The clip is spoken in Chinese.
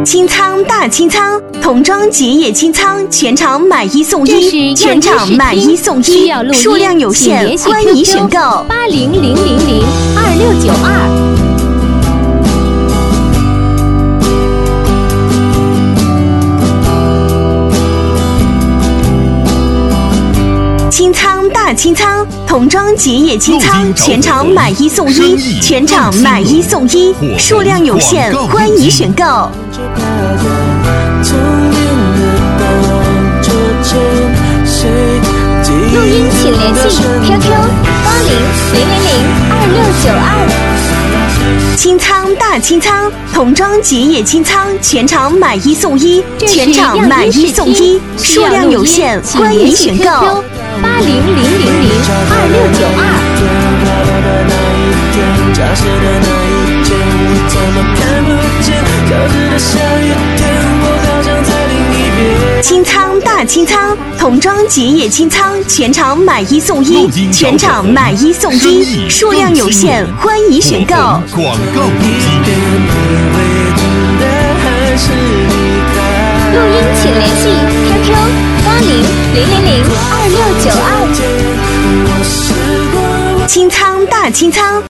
清仓大清仓，童装结业清仓，全场买一送一，全场买一送一，数量有限，欢迎选购。 80002692。 清仓大清仓，童装结业清仓，全场买一送一，全场买一送一，数量有限，欢迎选购。 录音请联系 QQ80002692。 清仓大清仓，童装结业清仓，全场买一送一，全场买一送一，数量有限，欢迎选购。 80002692。 清仓大清仓，童装结业清仓，全场买一送一，全场买一送一，数量有限，欢迎选购。 广告不急。 录音请联系 QQ80002692。 清仓大清仓。